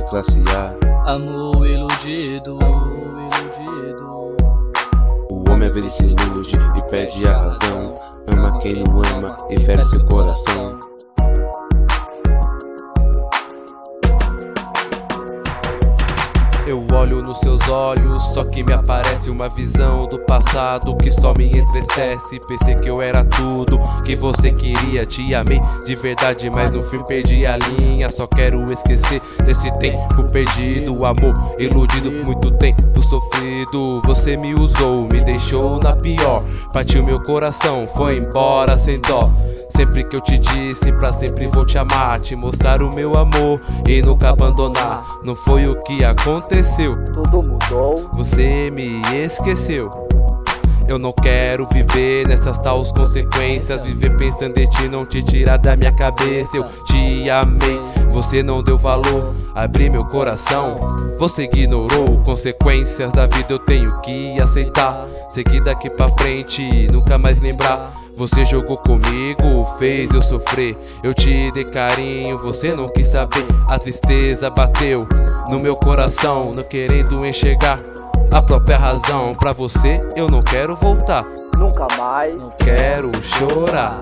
classe A. Amor iludido, iludido. O homem às vezes se ilude e perde a razão. Ama quem não ama e fere seu coração. Eu olho nos seus olhos, só que me aparece uma visão do passado que só me entristece. Pensei que eu era tudo que você queria, te amei de verdade, mas no fim perdi a linha. Só quero esquecer desse tempo perdido, amor iludido, muito tempo sofrido. Você me usou, me deixou na pior, partiu meu coração, foi embora sem dó. Sempre que eu te disse, pra sempre vou te amar, te mostrar o meu amor e nunca abandonar. Não foi o que aconteceu, Tudo mudou. você me esqueceu. Eu não quero viver nessas tais consequências, viver pensando em ti, não te tirar da minha cabeça. Eu te amei, você não deu valor, abri meu coração, você ignorou. Consequências da vida eu tenho que aceitar, seguir daqui pra frente, nunca mais lembrar. Você jogou comigo, fez eu sofrer. Eu te dei carinho, você não quis saber. A tristeza bateu no meu coração, não querendo enxergar a própria razão. Pra você eu não quero voltar, Nunca mais. não quero chorar.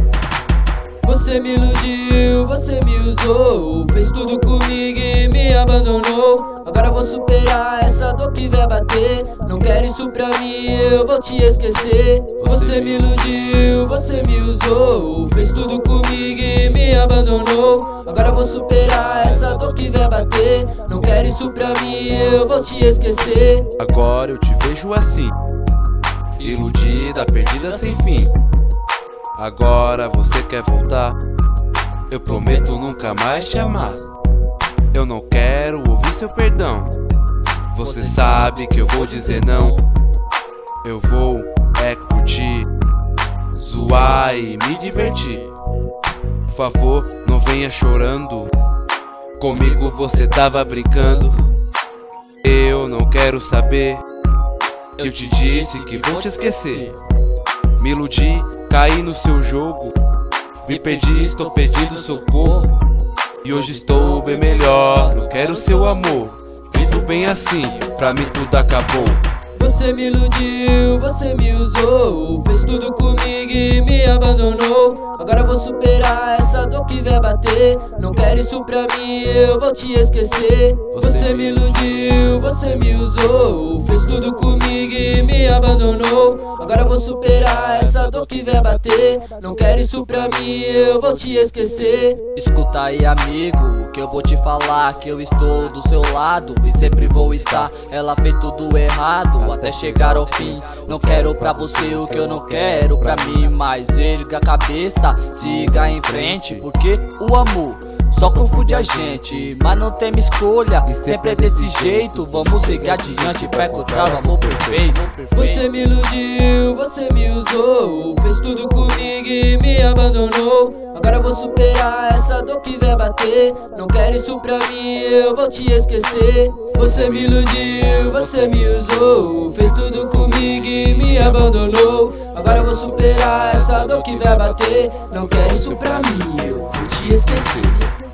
Você me iludiu, você me usou, fez tudo comigo e me abandonou. Agora vou superar essa dor que vai bater. Não quero isso pra mim, eu vou te esquecer. Você me iludiu, você me usou, fez tudo comigo e me abandonou. Agora vou superar essa dor que vai bater. Não quero isso pra mim, eu vou te esquecer. Agora eu te vejo assim, iludida, perdida sem fim. Agora você quer voltar, eu prometo nunca mais te amar. Eu não quero ouvir seu perdão, você sabe que eu vou dizer não. Eu vou curtir, zoar e me divertir. Por favor, não venha chorando, comigo você tava brincando. Eu não quero saber, eu te disse que vou te esquecer. Me iludi, caí no seu jogo, me perdi, estou perdido, socorro. E hoje estou bem melhor, não quero seu amor. Vivo bem assim, pra mim tudo acabou. Você me iludiu, você me usou, fez tudo comigo e me abandonou. Agora vou superar essa dor que vai bater. Não quero isso pra mim, eu vou te esquecer. Você me iludiu, você me usou, fez tudo comigo e me abandonou. Agora vou superar essa dor que vai bater. Não quero isso pra mim, eu vou te esquecer. Escuta aí, amigo, que eu vou te falar que eu estou do seu lado e sempre vou estar. Ela fez tudo errado até chegar ao fim. Não quero pra você o que eu não quero pra mim, mas erga a cabeça, siga em frente, porque o amor só confunde a gente, mas não tem escolha, sempre é desse jeito. Vamos seguir adiante pra encontrar o amor perfeito. Você me iludiu, você me usou, fez tudo comigo e me abandonou. Agora vou superar essa dor que vai bater. Não quero isso pra mim, eu vou te esquecer. Você me iludiu, você me usou, fez tudo comigo e me abandonou. Agora vou superar essa dor que vai bater. Não quero isso pra mim, eu vou te esquecer.